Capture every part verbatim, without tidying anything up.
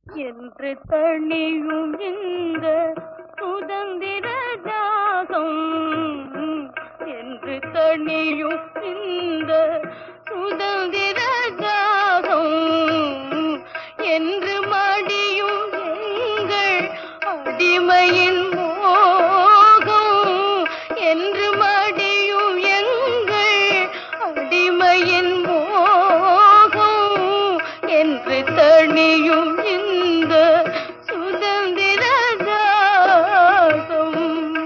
என்று தணியும் இந்த சுதந்திர தாகம் என்று தணியும் இந்த சுதந்திர தாகம் என்று மடியும் எங்கள் அடிமையின் மோகம் என்று மடியும் எங்கள் அடிமையின் மோகம் என்று தணியும் இந்த சுதந்திர தாகம்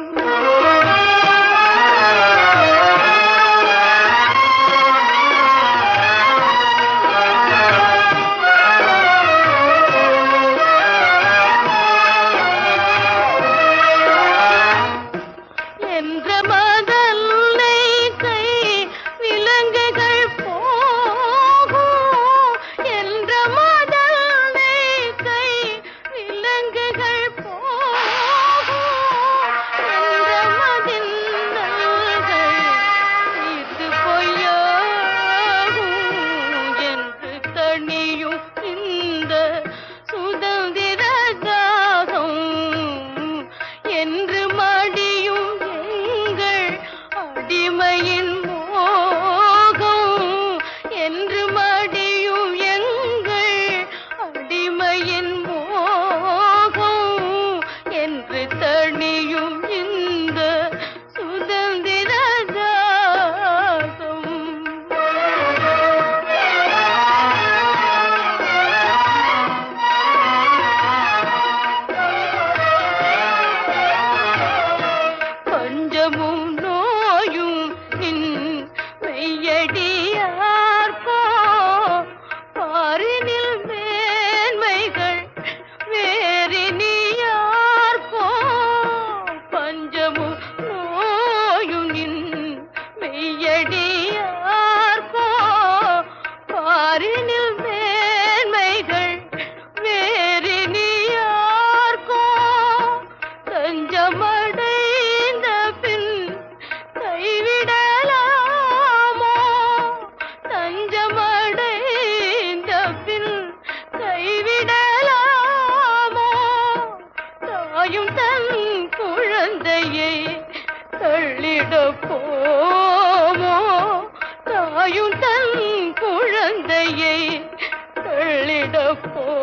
என்ற மதல்லை கை விலங்குகள் போகும் என்ற மதல்லை கை விலங்குகள் போகும் என்ற மதில்கள் இது பொய்யாகும் என்று தணியும் இந்த சுதந்திர தாகம் என்று மடியும் எங்கள் அடிமையின் மோகம் என்று மடியும் எங்கள் அடிமையின் மோகம் என்று தணியும் இந்த சுதந்திர தாகம் பஞ்சமும் நோயும் நின் மெய்யடியார்கோ பாரினில் மேன்மைகள் வேறினியார்கோ பஞ்சமும் நோயும் நின் மெய்யடியார்கோ பாரினில் மேன்மைகள் வேறினியார்கோ தஞ்சமடைந்த பின் கைவிடலாமோ தஞ்சமடைந்த பின் கைவிடலாமோ தாயும் தன் குழந்தையை தள்ளிட போமோ தாயும் தன் குழந்தையை தள்ளிட போ